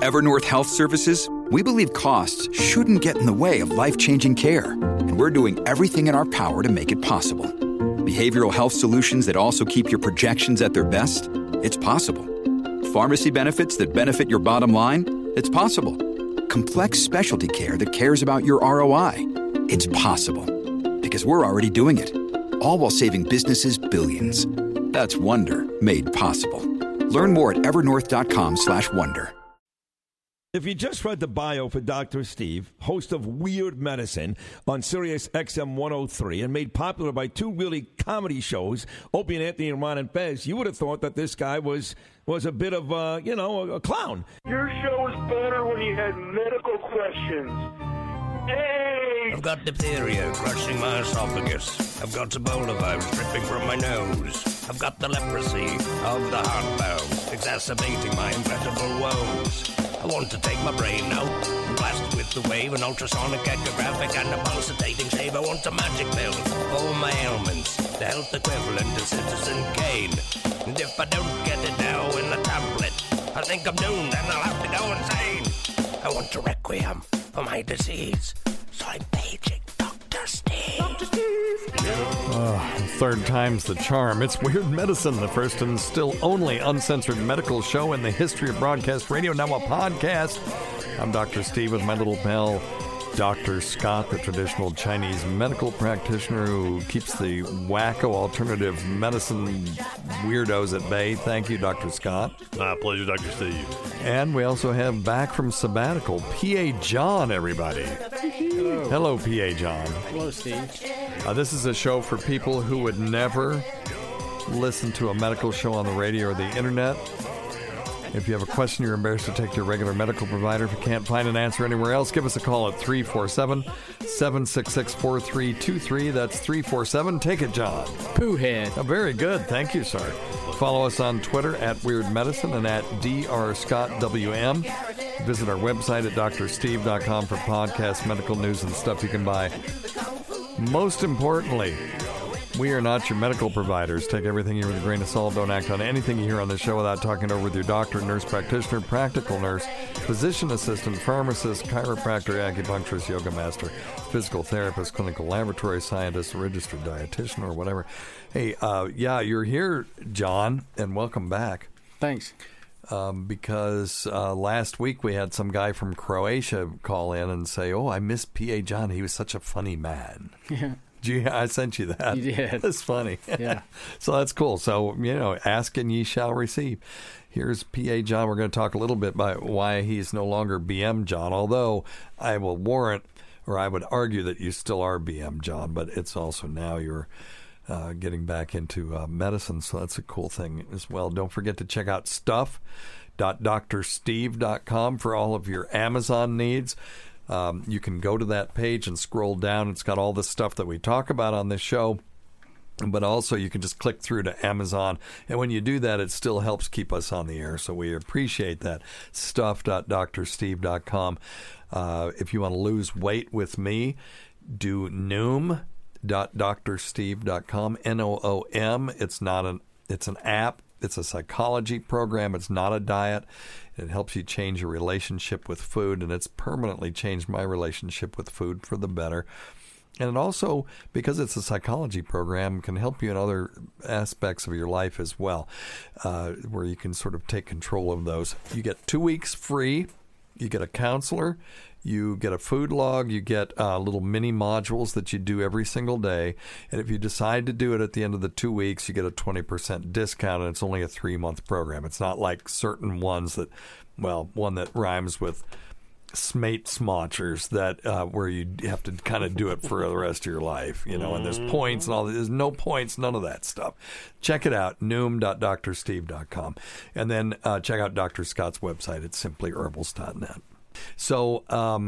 At Evernorth Health Services, we believe costs shouldn't get in the way of life-changing care, and we're doing everything in our power to make it possible. Behavioral health solutions that also keep your projections at their best? It's possible. Pharmacy benefits that benefit your bottom line? It's possible. Complex specialty care that cares about your ROI? It's possible. Because we're already doing it. All while saving businesses billions. That's Wonder made possible. Learn more at evernorth.com/wonder. If you just read the bio for Dr. Steve, host of Weird Medicine on Sirius XM 103 and made popular by two really comedy shows, Opie and Anthony and Ron and Fez, you would have thought that this guy was a bit of, a clown. Your show was better when you had medical questions. Hey! I've got diphtheria crushing my esophagus. I've got Ebola virus dripping from my nose. I've got the leprosy of the heart valve, exacerbating my incredible woes. I want to take my brain out and blast it with the wave, an ultrasonic, echographic, and a pulsating shave. I want a magic pill for all my ailments, the health equivalent of Citizen Kane. And if I don't get it now in a tablet, I think I'm doomed and I'll have to go insane. I want a requiem for my disease, so I'm paging Dr. Steve. Dr. Steve. Third time's the charm. It's Weird Medicine, the first and still only uncensored medical show in the history of broadcast radio, now a podcast. I'm Dr. Steve with my little pal, Dr. Scott, the traditional Chinese medical practitioner who keeps the wacko alternative medicine weirdos at bay. Thank you, Dr. Scott. My pleasure, Dr. Steve. And we also have back from sabbatical, P.A. John, everybody. Hello. Hello, P.A. John. Hello, Steve. This is a show for people who would never listen to a medical show on the radio or the internet. If you have a question, you're embarrassed to take to your regular medical provider. If you can't find an answer anywhere else, give us a call at 347-766-4323. That's 347. Take it, John. Poohhead. Oh, very good. Thank you, sir. Follow us on Twitter at Weird Medicine and at DrScottWM. Visit our website at drsteve.com for podcasts, medical news, and stuff you can buy. Most importantly, we are not your medical providers. Take everything here with a grain of salt. Don't act on anything you hear on this show without talking it over with your doctor, nurse practitioner, practical nurse, physician assistant, pharmacist, chiropractor, acupuncturist, yoga master, physical therapist, clinical laboratory scientist, registered dietitian, or whatever. Hey, you're here, John, and welcome back. Thanks. Because last week we had some guy from Croatia call in and say, I miss P.A. John. He was such a funny man. Yeah. I sent you that. You did. That's funny. Yeah. So that's cool. So, ask and ye shall receive. Here's P.A. John. We're going to talk a little bit about why he's no longer BM John, although I will warrant, or I would argue that you still are BM John, but it's also now you're getting back into medicine, so that's a cool thing as well. Don't forget to check out stuff.drsteve.com for all of your Amazon needs. You can go to that page and scroll down. It's got all the stuff that we talk about on this show, but also you can just click through to Amazon. And when you do that, it still helps keep us on the air, so we appreciate that. Stuff.drsteve.com. If you want to lose weight with me, do Noom.drsteve.com, Noom. It's an app. It's a psychology program. It's not a diet. It helps you change your relationship with food, and it's permanently changed my relationship with food for the better. And it also, because it's a psychology program, can help you in other aspects of your life as well, where you can sort of take control of those. You get 2 weeks free. You get a counselor. You get a food log. You get little mini modules that you do every single day. And if you decide to do it at the end of the 2 weeks, you get a 20% discount, and it's only a 3-month program. It's not like certain ones that, one that rhymes with smate smotchers that where you have to kind of do it for the rest of your life, and there's points and all that. There's no points, none of that stuff. Check it out, noom.drsteve.com. And then check out Dr. Scott's website. It's simplyherbals.net. So,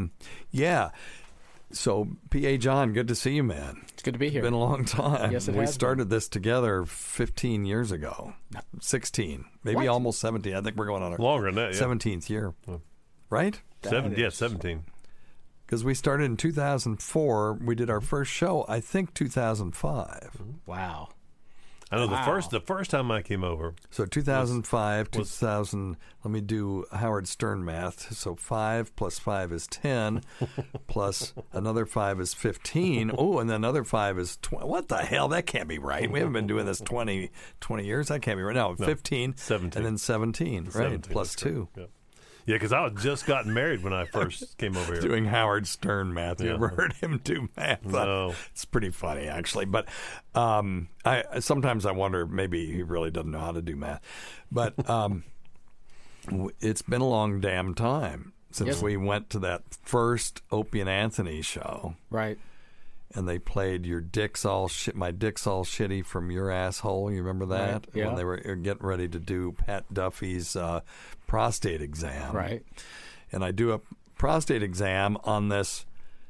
So, P.A. John, good to see you, man. It's good to be here. It's been a long time. Yes, it has. We started this together 15 years ago. 16. Maybe almost 17. I think we're going on our longer than that, 17th year. Right? 17. Because we started in 2004. We did our first show, I think, 2005. Wow. I know the first time I came over. So 2005, 2000. Let me do Howard Stern math. So 5 plus 5 is 10, plus another 5 is 15. Oh, and then another 5 is 20. What the hell? That can't be right. We haven't been doing this 20 years. That can't be right. No, 15, 17. and then 17, right? 17, Plus 2. Yeah, because I had just gotten married when I first came over here. Doing Howard Stern math. You ever heard him do math? No. It's pretty funny, actually. But sometimes I wonder maybe he really doesn't know how to do math. But it's been a long damn time since we went to that first Opie and Anthony show. Right. And they played "Your Dick's All Shit," "My Dick's All Shitty" from Your Asshole. You remember that? Right, yeah. When they were getting ready to do Pat Duffy's prostate exam. Right. And I do a prostate exam on this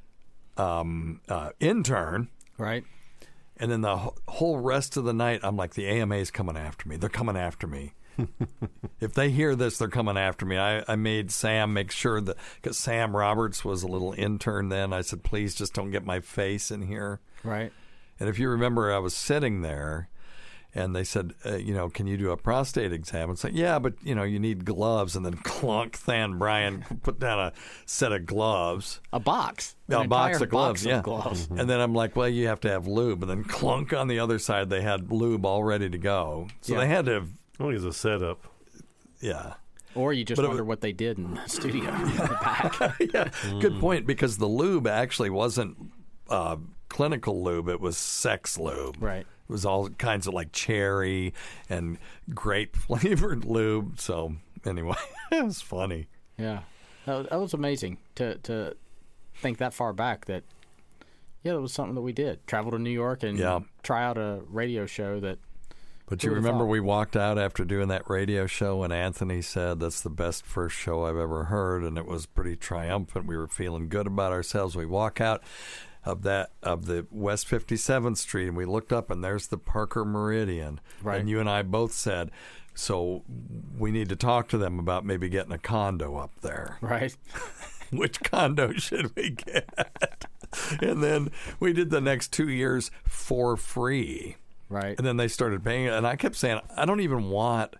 intern. Right. And then the whole rest of the night, I'm like, the AMA's coming after me. They're coming after me. If they hear this, they're coming after me. I made Sam make sure that, because Sam Roberts was a little intern then, I said, please just don't get my face in here. Right. And if you remember, I was sitting there, and they said, can you do a prostate exam? It's like, yeah, but, you need gloves. And then clunk, Than Brian put down a set of gloves. A box. A box of gloves, Box of gloves. And then I'm like, well, you have to have lube. And then clunk on the other side, they had lube all ready to go. So they had to have... Well, it's a setup. Yeah. Or you just wonder what they did in the studio in the back. Yeah, good point, because the lube actually wasn't clinical lube. It was sex lube. Right. It was all kinds of like cherry and grape flavored lube. So anyway, it was funny. Yeah. That was amazing to think that far back that, that was something that we did. Travel to New York and try out a radio show that... But you remember we walked out after doing that radio show and Anthony said, that's the best first show I've ever heard, and it was pretty triumphant. We were feeling good about ourselves. We walk out of the West 57th Street and we looked up and there's the Parker Meridian. Right. And you and I both said, so we need to talk to them about maybe getting a condo up there. Right. Which condo should we get? And then we did the next 2 years for free. Right. And then they started paying it. And I kept saying, I don't even want,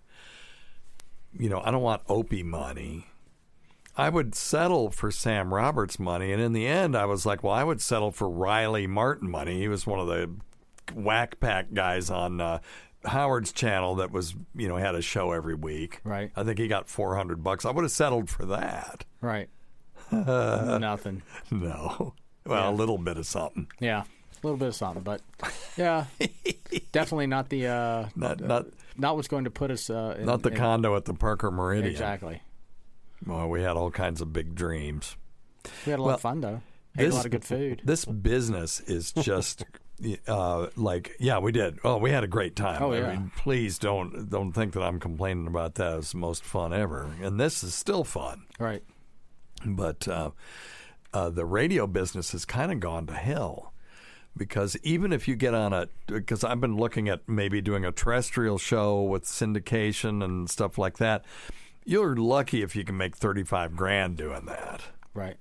I don't want Opie money. I would settle for Sam Roberts money. And in the end, I was like, well, I would settle for Riley Martin money. He was one of the whack pack guys on Howard's channel that was, had a show every week. Right. I think he got $400. I would have settled for that. Right. Nothing. No. Well, a little bit of something. Yeah. A little bit of something, but yeah, definitely not the not what's going to put us in, not the condo at the Parker Meridian. Exactly. Well, we had all kinds of big dreams. We had a lot of fun though. Ate a lot of good food. This business is just we did. Oh, we had a great time. Oh, yeah. I mean, please don't think that I'm complaining about that. It's the most fun ever, and this is still fun. Right. But the radio business has kind of gone to hell. Because even if you get on because I've been looking at maybe doing a terrestrial show with syndication and stuff like that, you're lucky if you can make $35,000 doing that. Right.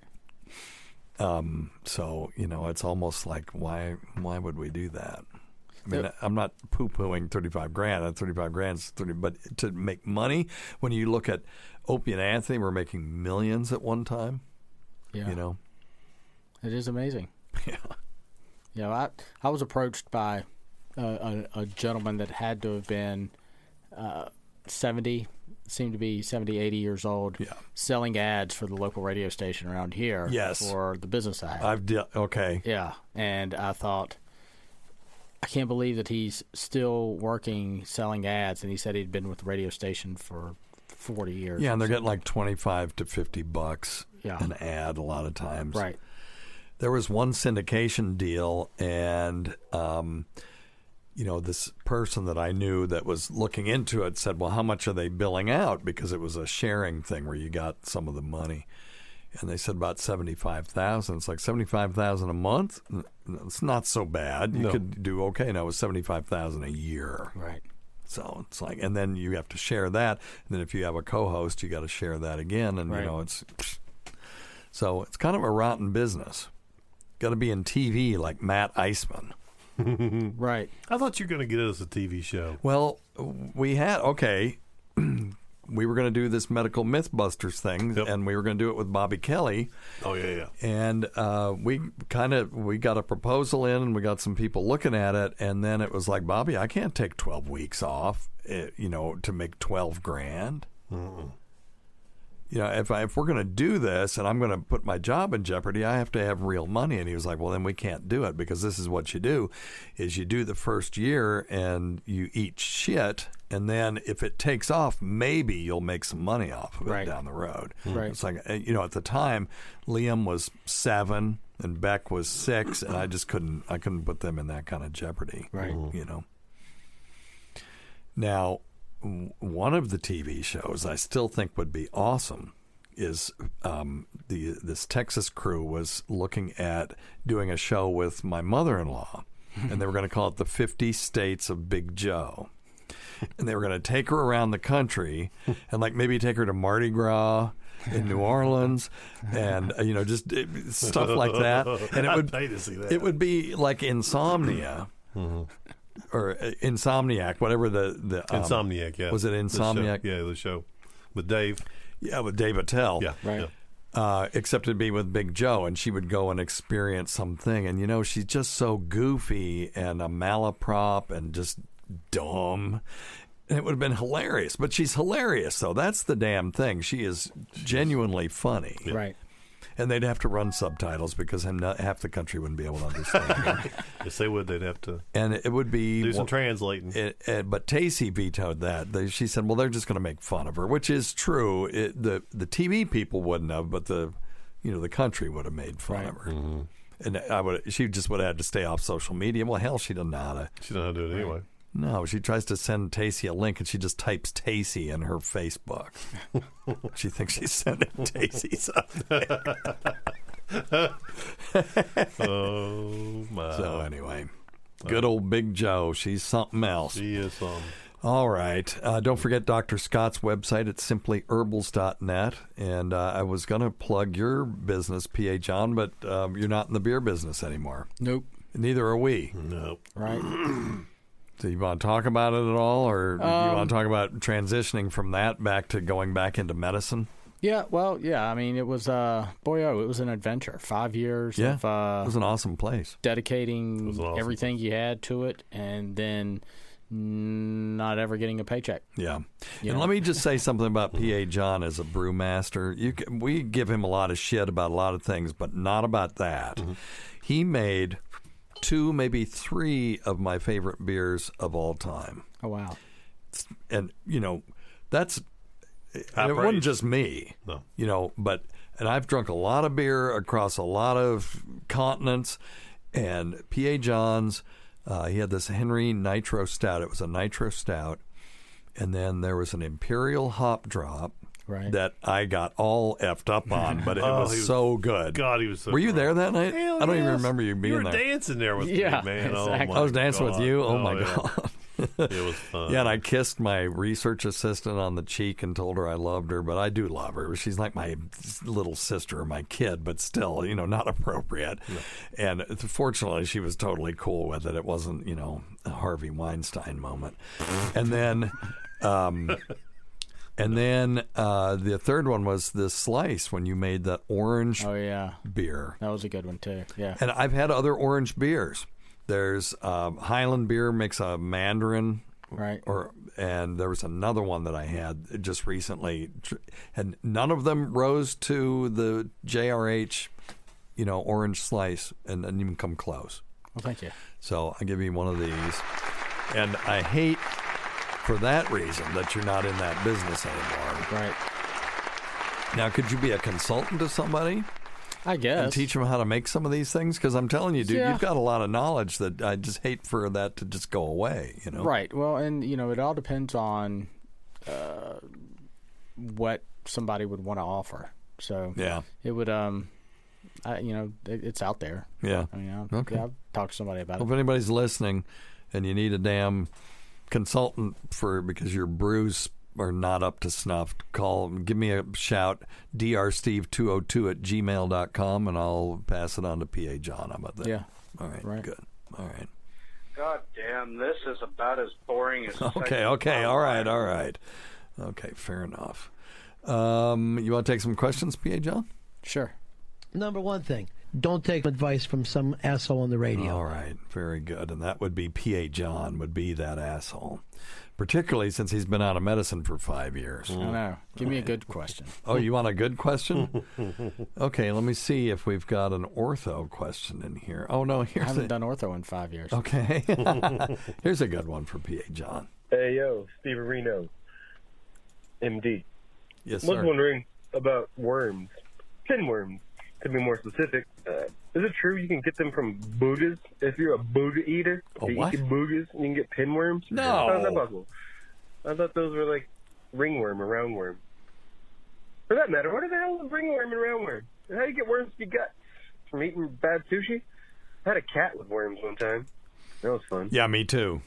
So, it's almost like, why would we do that? I mean, I'm not poo-pooing $35,000. That $35,000 is $30, but to make money, when you look at Opie and Anthony, we're making millions at one time. Yeah. It is amazing. Yeah. Yeah, I was approached by a gentleman that had to have been 70, seemed to be 70, 80 years old, selling ads for the local radio station around here for the business ad. Okay. Yeah, and I thought, I can't believe that he's still working selling ads, and he said he'd been with the radio station for 40 years. Yeah, and they're getting like $25 to $50 an ad a lot of times. Right. There was one syndication deal, and this person that I knew that was looking into it said, well, how much are they billing out? Because it was a sharing thing where you got some of the money. And they said about $75,000. It's like $75,000 a month? It's not so bad. You could do okay. Now it was $75,000 a year. Right. So it's like, and then you have to share that. And then if you have a co-host, you got to share that again. And, so it's kind of a rotten business. Got to be in TV like Matt Eisman. Right. I thought you were going to get us a TV show. Well, we were going to do this medical Mythbusters thing, and we were going to do it with Bobby Kelly. Oh, yeah. And we got a proposal in, and we got some people looking at it, and then it was like, Bobby, I can't take 12 weeks off, to make $12,000. If we're going to do this and I'm going to put my job in jeopardy, I have to have real money. And he was like, well, then we can't do it, because this is what you do is you do the first year and you eat shit. And then if it takes off, maybe you'll make some money off of it down the road. Right. It's like, at the time, Liam was 7 and Beck was 6, and I couldn't put them in that kind of jeopardy. Right. Now, one of the TV shows I still think would be awesome is this Texas crew was looking at doing a show with my mother-in-law, and they were going to call it the 50 States of Big Joe. And they were going to take her around the country and maybe take her to Mardi Gras in New Orleans and just stuff like that. And I'd pay to see that. It would be like Insomnia. Or Insomniac, whatever the Insomniac, yeah. Was it Insomniac? The show with Dave. Yeah, with Dave Attell. Yeah, right. Yeah. Except it'd be with Big Joe, and she would go and experience something. And she's just so goofy and a malaprop and just dumb. And it would have been hilarious. But she's hilarious, though. That's the damn thing. She is genuinely funny. Yeah. Right. And they'd have to run subtitles because half the country wouldn't be able to understand her. Yes, they would. They'd have to. And it would be do some translating. But Tacy vetoed that. She said, "Well, they're just going to make fun of her," which is true. The TV people wouldn't have, but the country would have made fun of her. Mm-hmm. And she just would have had to stay off social media. Well, hell, she doesn't know how to. She doesn't know how to do it anyway. No, she tries to send Tacy a link, and she just types Tacy in her Facebook. She thinks she's sending Tacy something. Oh, my. So anyway, good old Big Joe. She's something else. She is something. All right. Don't forget Dr. Scott's website at simplyherbals.net. And I was going to plug your business, P.A. John, but you're not in the beer business anymore. Nope. Neither are we. Nope. Right. So you want to talk about it at all, or you want to talk about transitioning from that back to going back into medicine? Yeah, well, yeah. I mean, it was it was an adventure. 5 years of it was an awesome place. Dedicating everything you had to it, and then not ever getting a paycheck. Yeah. And let me just say something about P.A. John as a brewmaster. We give him a lot of shit about a lot of things, but not about that. Mm-hmm. He made 2, maybe 3 of my favorite beers of all time. Oh, wow. And, that's... Outrage. It wasn't just me, No. And I've drunk a lot of beer across a lot of continents, and P.A. John's, he had this Henry Nitro Stout. It was a Nitro Stout, and then there was an Imperial Hop Drop that I got all effed up on, but it was so good. God, he was so Were you great. there that night? Hell I don't yes. even remember you being there. You there. were dancing there with Yeah, me, man. exactly. Oh, I was dancing with you? Oh, my yeah. God. It was fun. Yeah, and I kissed my research assistant on the cheek and told her I loved her, but I do love her. She's like my little sister or my kid, but still, not appropriate. No. And fortunately, she was totally cool with it. It wasn't, a Harvey Weinstein moment. And then... the third one was the Slice when you made that orange beer. That was a good one, too. Yeah. And I've had other orange beers. There's Highland Beer makes a Mandarin. Right. And there was another one that I had just recently. And none of them rose to the JRH, orange Slice and didn't even come close. Well, thank you. So I give you one of these. And I hate... for that reason, that you're not in that business anymore. Right. Now, could you be a consultant to somebody? I guess. And teach them how to make some of these things? Because I'm telling you, dude, you've got a lot of knowledge that I just hate for that to just go away, Right. Well, and, it all depends on what somebody would want to offer. So it would, it's out there. Yeah. I mean, Okay. I'll talk to somebody about Well, it. if anybody's listening and you need a damn consultant because your brews are not up to snuff, give me a shout, drsteve202@gmail.com, and I'll pass it on to P.A. John. How about that? Yeah. All right. Right. Good. All right. God damn, this is about as boring as Okay, all right. Okay, fair enough. You want to take some questions, P.A. John? Sure. Number one thing, don't take advice from some asshole on the radio. All right, very good. And that would be P.A. John would be that asshole, particularly since he's been out of medicine for 5 years. I know. Give me a good question. Oh, you want a good question? Okay, let me see if we've got an ortho question in here. Oh, no, I here's haven't done ortho in 5 years. Okay. Here's a good one for P.A. John. Hey, yo, Steve Reno, MD. Yes, I was sir. wondering about worms, pinworms, to be more specific. Is it true you can get them from boogas if you're a booga eater? A If you what? eat boogas, you can get pinworms? No. How's that possible? I thought those were like ringworm or roundworm. For that matter, what the hell is ringworm and roundworm? How do you get worms to your guts? From eating bad sushi? I had a cat with worms one time. That was fun. Yeah, me too.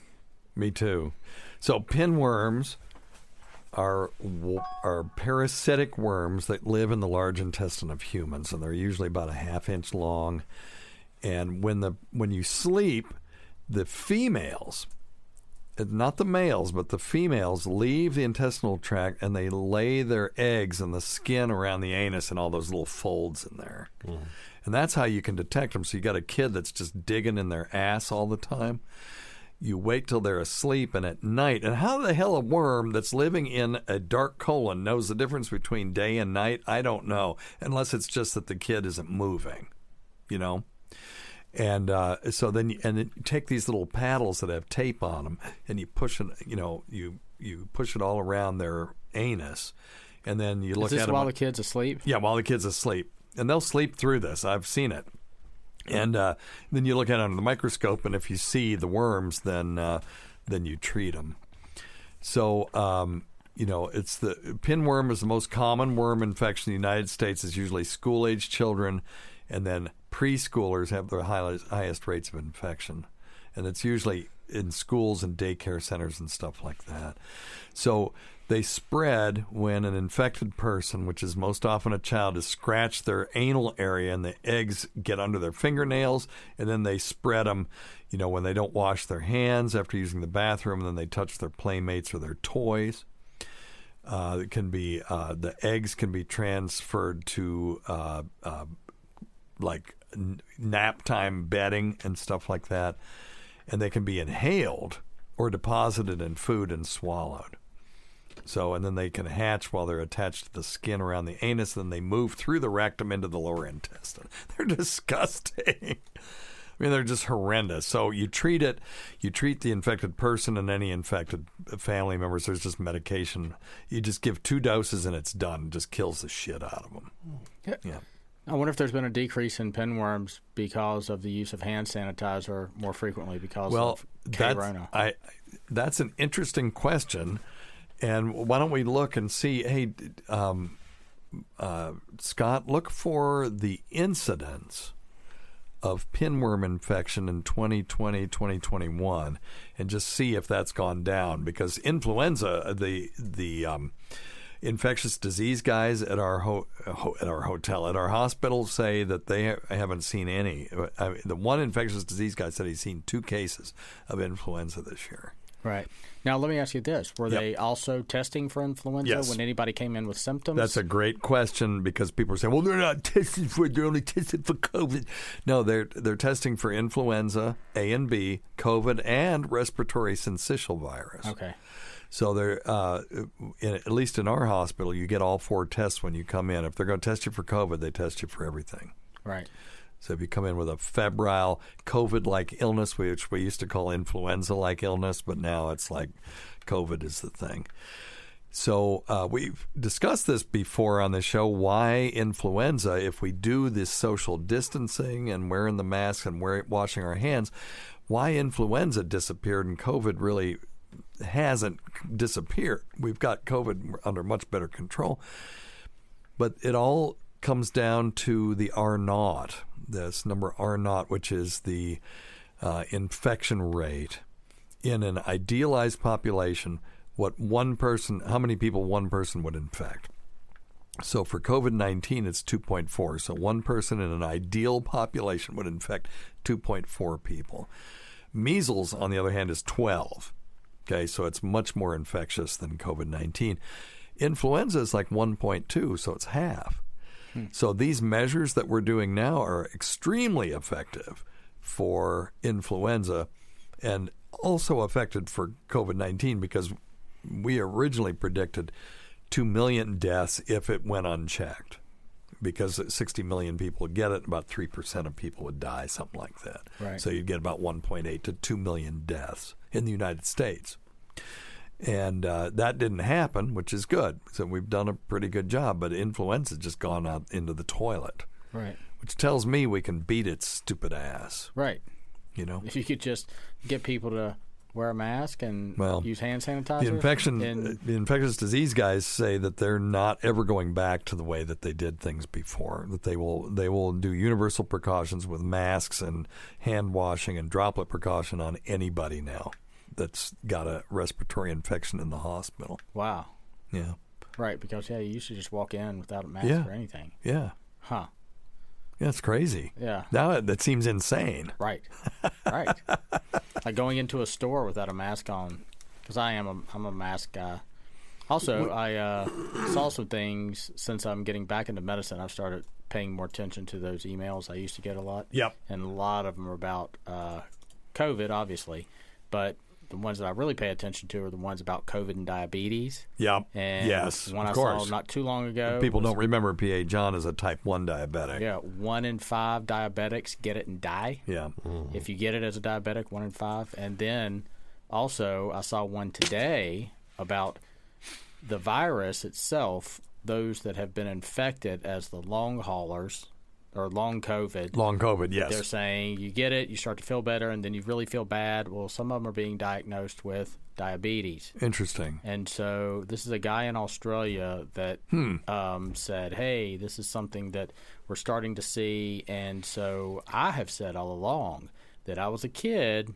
So pinworms are parasitic worms that live in the large intestine of humans, and they're usually about a half-inch long. And when you sleep, the females, not the males, but the females leave the intestinal tract and they lay their eggs in the skin around the anus and all those little folds in there. And that's how you can detect them. So you got a kid that's just digging in their ass all the time. You wait till they're asleep, and at night. And how the hell a worm that's living in a dark colon knows the difference between day and night? I don't know, unless it's just that the kid isn't moving, you know? And so then you take these little paddles that have tape on them, and you push it, you push it all around their anus, and then you look at them. Is this while the kid's asleep? Yeah, while the kid's asleep. And they'll sleep through this. I've seen it. And then you look at it under the microscope, and if you see the worms, then you treat them. So, it's the pinworm is the most common worm infection in the United States. It's usually school-age children, and then preschoolers have the highest rates of infection. And it's usually in schools and daycare centers and stuff like that. So they spread when an infected person, which is most often a child, has scratched their anal area and the eggs get under their fingernails, and then they spread them, when they don't wash their hands after using the bathroom, and then they touch their playmates or their toys. It can be the eggs can be transferred to like nap time bedding and stuff like that, and they can be inhaled or deposited in food and swallowed. So, and then they can hatch while they're attached to the skin around the anus, and then they move through the rectum into the lower intestine. They're disgusting. I mean, they're just horrendous. So you treat the infected person and any infected family members. There's just medication. You just give 2 doses and it's done. It just kills the shit out of them. Yeah. I wonder if there's been a decrease in pinworms because of the use of hand sanitizer more frequently because of Corona. That's an interesting question. And why don't we look and see, hey, Scott, look for the incidence of pinworm infection in 2020, 2021, and just see if that's gone down. Because influenza, the infectious disease guys at our hotel, at our hospital, say that they haven't seen any. The one infectious disease guy said he's seen 2 cases of influenza this year. Right. Now, let me ask you this. Were they also testing for influenza when anybody came in with symptoms? That's a great question, because people are saying, well, they're not testing for it. They're only testing for COVID. No, they're testing for influenza, A and B, COVID, and respiratory syncytial virus. Okay. So they're at least in our hospital, you get all 4 tests when you come in. If they're going to test you for COVID, they test you for everything. Right. So if you come in with a febrile COVID-like illness, which we used to call influenza-like illness, but now it's like COVID is the thing. So we've discussed this before on the show, why influenza, if we do this social distancing and wearing the mask and washing our hands, why influenza disappeared and COVID really hasn't disappeared. We've got COVID under much better control. But it all comes down to the R0, this number R0, which is the infection rate in an idealized population, how many people one person would infect. So for COVID-19, it's 2.4. So one person in an ideal population would infect 2.4 people. Measles, on the other hand, is 12. Okay, so it's much more infectious than COVID-19. Influenza is like 1.2, so it's half. So these measures that we're doing now are extremely effective for influenza and also effective for COVID-19 because we originally predicted 2 million deaths if it went unchecked because 60 million people would get it and about 3% of people would die, something like that. Right. So you'd get about 1.8 to 2 million deaths in the United States. And that didn't happen, which is good. So we've done a pretty good job, but influenza's just gone out into the toilet. Right. Which tells me we can beat its stupid ass. Right. You know? If you could just get people to wear a mask and use hand sanitizer. The infectious disease guys say that they're not ever going back to the way that they did things before. That they will do universal precautions with masks and hand washing and droplet precaution on anybody now that's got a respiratory infection in the hospital. Wow. Yeah. Right, because you used to just walk in without a mask or anything. Yeah. Huh. Yeah, it's crazy. Yeah. Now that seems insane. Right. Right. Like going into a store without a mask on, because I'm a mask guy. Also, I saw some things since I'm getting back into medicine. I've started paying more attention to those emails I used to get a lot. Yep. And a lot of them are about COVID, obviously, but the ones that I really pay attention to are the ones about COVID and diabetes. Yep. And yes. One of I course. saw not too long ago. People don't remember P.A. John as a type 1 diabetic. Yeah, 1 in 5 diabetics get it and die. Yeah. Mm-hmm. If you get it as a diabetic, 1 in 5. And then also I saw one today about the virus itself, those that have been infected as the long haulers. Or long COVID. Long COVID, yes. They're saying you get it, you start to feel better, and then you really feel bad. Well, some of them are being diagnosed with diabetes. Interesting. And so this is a guy in Australia that said, hey, this is something that we're starting to see. And so I have said all along that I was a kid,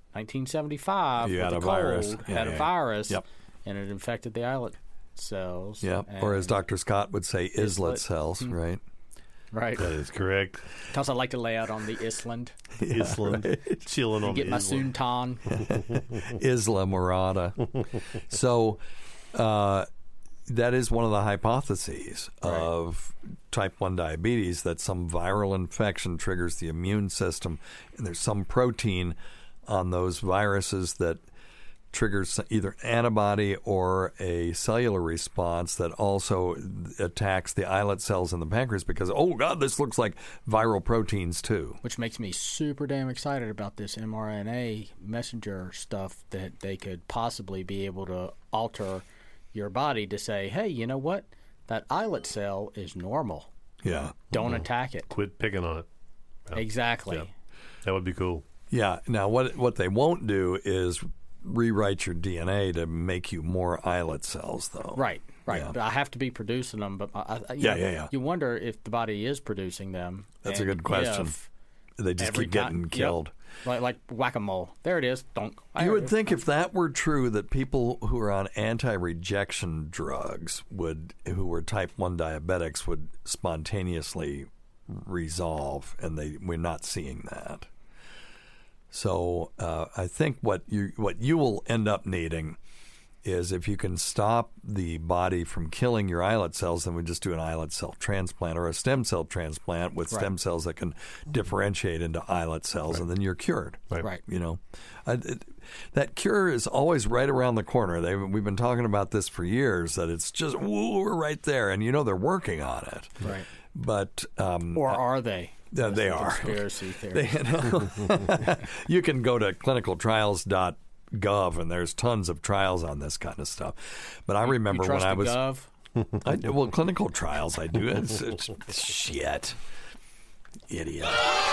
1975, you with had a a cold, virus. had a virus, Yep. and it infected the islet cells. Yep. Or as Dr. Scott would say, islet cells, right? Right. That is correct. Because I like to lay out on the island. Island. Right. Chilling on the Get my suntan. Isla Morada. So that is one of the hypotheses of type 1 diabetes, that some viral infection triggers the immune system, and there's some protein on those viruses that triggers either an antibody or a cellular response that also attacks the islet cells in the pancreas because, oh, God, this looks like viral proteins too. Which makes me super damn excited about this mRNA messenger stuff that they could possibly be able to alter your body to say, hey, you know what? That islet cell is normal. Yeah. Don't attack it. Quit picking on it. Yeah. Exactly. Yeah. That would be cool. Yeah. Now, what they won't do is rewrite your DNA to make you more islet cells, though. Right. Yeah. But I have to be producing them. But you wonder if the body is producing them. That's a good question. They just keep getting killed. Yep. Like whack-a-mole. There it is. Donk. You would think if that were true, that people who are on anti-rejection drugs who were type 1 diabetics would spontaneously resolve, and we're not seeing that. So I think what you will end up needing is, if you can stop the body from killing your islet cells, then we just do an islet cell transplant or a stem cell transplant with stem cells that can differentiate into islet cells, and then you're cured. Right. You know, that cure is always right around the corner. We've been talking about this for years, that it's just, we're right there, and they're working on it. Right. But or are they? Yeah, they are. Conspiracy theory. You can go to clinicaltrials.gov, and there's tons of trials on this kind of stuff. But I remember when I was Gov? Clinical trials, I do. It's shit, idiot.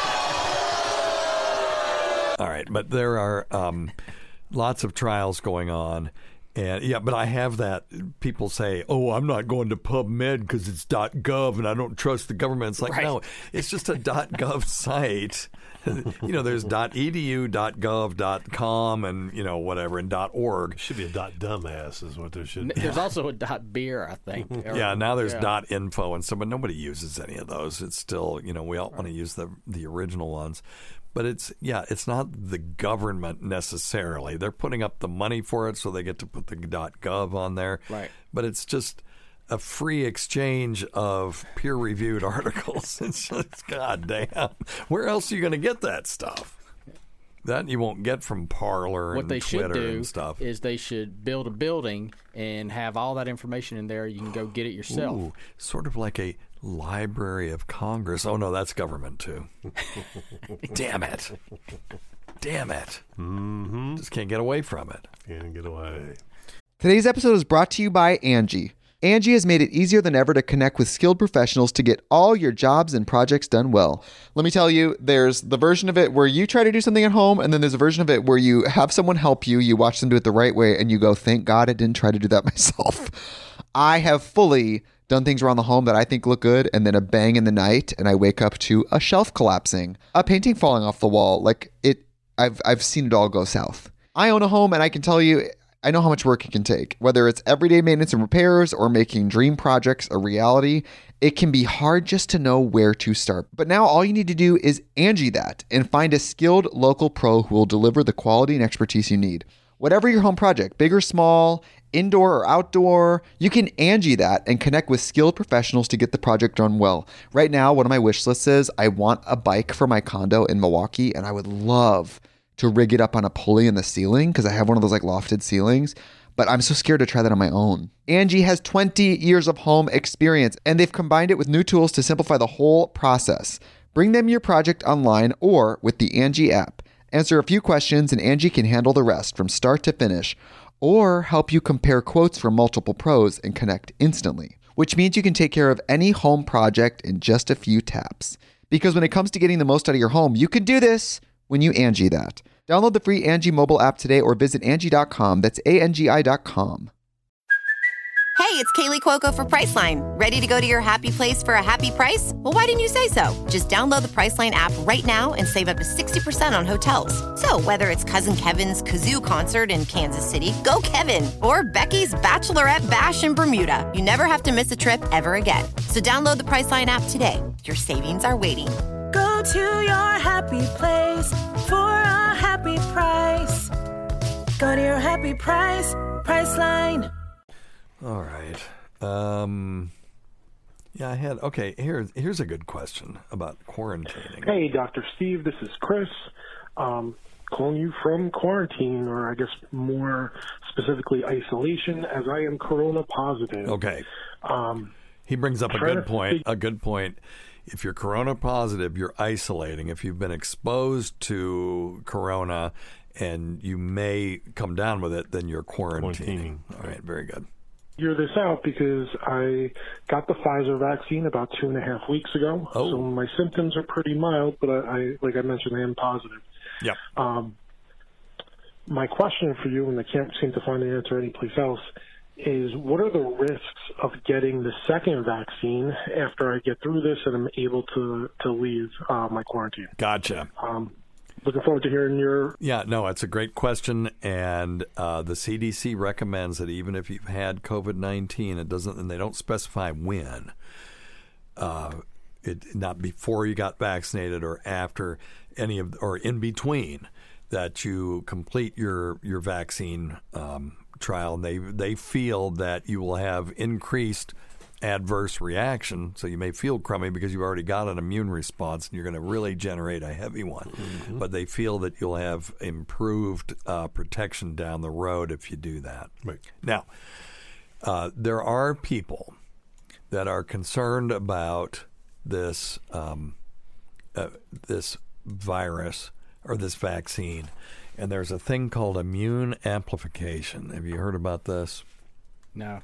All right, but there are lots of trials going on. And but I have that. People say, "Oh, I'm not going to PubMed because it's .gov and I don't trust the government." It's like, no, it's just a .gov site. There's .edu, .gov, .com, and whatever, and .org. Should be a .dumbass is what there should be. There's also a .beer, I think. Yeah, now there's .info and stuff, but nobody uses any of those. It's still, we all want to use the original ones. But it's not the government necessarily. They're putting up the money for it, so they get to put the .gov on there. Right. But it's just a free exchange of peer-reviewed articles. It's just, goddamn, where else are you going to get that stuff? That you won't get from Parler and Twitter and stuff. What they should do is they should build a building and have all that information in there. You can go get it yourself. Ooh, sort of like a Library of Congress. Oh, no, that's government, too. Damn it. Mm-hmm. Just can't get away from it. Can't get away. Today's episode is brought to you by Angie. Angie has made it easier than ever to connect with skilled professionals to get all your jobs and projects done well. Let me tell you, there's the version of it where you try to do something at home, and then there's a version of it where you have someone help you, you watch them do it the right way, and you go, thank God I didn't try to do that myself. I have fully done things around the home that I think look good, and then a bang in the night, and I wake up to a shelf collapsing, a painting falling off the wall. I've seen it all go south. I own a home, and I can tell you, I know how much work it can take. Whether it's everyday maintenance and repairs or making dream projects a reality, it can be hard just to know where to start. But now all you need to do is Angie that and find a skilled local pro who will deliver the quality and expertise you need. Whatever your home project, big or small, indoor or outdoor, you can Angie that and connect with skilled professionals to get the project done well. Right now, one of my wish lists is I want a bike for my condo in Milwaukee, and I would love to rig it up on a pulley in the ceiling because I have one of those like lofted ceilings, but I'm so scared to try that on my own. Angie has 20 years of home experience, and they've combined it with new tools to simplify the whole process. Bring them your project online or with the Angie app. Answer a few questions and Angie can handle the rest from start to finish, or help you compare quotes from multiple pros and connect instantly, which means you can take care of any home project in just a few taps. Because when it comes to getting the most out of your home, you can do this when you Angie that. Download the free Angie mobile app today or visit Angie.com. That's ANGI.com. Hey, it's Kaylee Cuoco for Priceline. Ready to go to your happy place for a happy price? Well, why didn't you say so? Just download the Priceline app right now and save up to 60% on hotels. So whether it's Cousin Kevin's Kazoo Concert in Kansas City, go Kevin, or Becky's Bachelorette Bash in Bermuda, you never have to miss a trip ever again. So download the Priceline app today. Your savings are waiting. Go to your happy place for a happy price. Go to your happy price, Priceline. All right. Here's a good question about quarantining. Hey, Dr. Steve, this is Chris. Calling you from quarantine, or I guess more specifically isolation, as I am corona positive. Okay. He brings up a good point. If you're corona positive, you're isolating. If you've been exposed to corona and you may come down with it, then you're quarantining. All right, very good. Figure this out because I got the Pfizer vaccine about 2.5 weeks ago. Oh. So my symptoms are pretty mild, but I like I mentioned, I am positive. Yep. My question for you, and I can't seem to find the answer anyplace else, is what are the risks of getting the second vaccine after I get through this and I'm able to leave my quarantine? Gotcha. Looking forward to hearing your... Yeah, no, it's a great question, and the CDC recommends that even if you've had COVID-19, and they don't specify when, not before you got vaccinated or after or in between, that you complete your vaccine trial. And they feel that you will have increased adverse reaction, so you may feel crummy because you've already got an immune response and you're going to really generate a heavy one. Mm-hmm. But they feel that you'll have improved protection down the road if you do that. Right. Now, there are people that are concerned about this this virus or this vaccine, and there's a thing called immune amplification. Have you heard about this? No.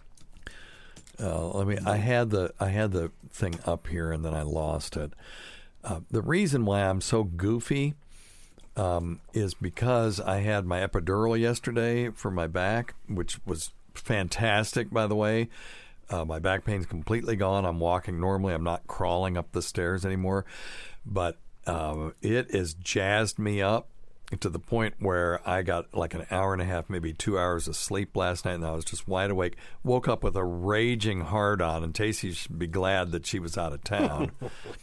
I had the thing up here and then I lost it. The reason why I'm so goofy is because I had my epidural yesterday for my back, which was fantastic, by the way. My back pain's completely gone. I'm walking normally. I'm not crawling up the stairs anymore. But it has jazzed me up to the point where I got like an hour and a half, maybe 2 hours of sleep last night, and I was just wide awake. Woke up with a raging hard-on, and Tacey should be glad that she was out of town.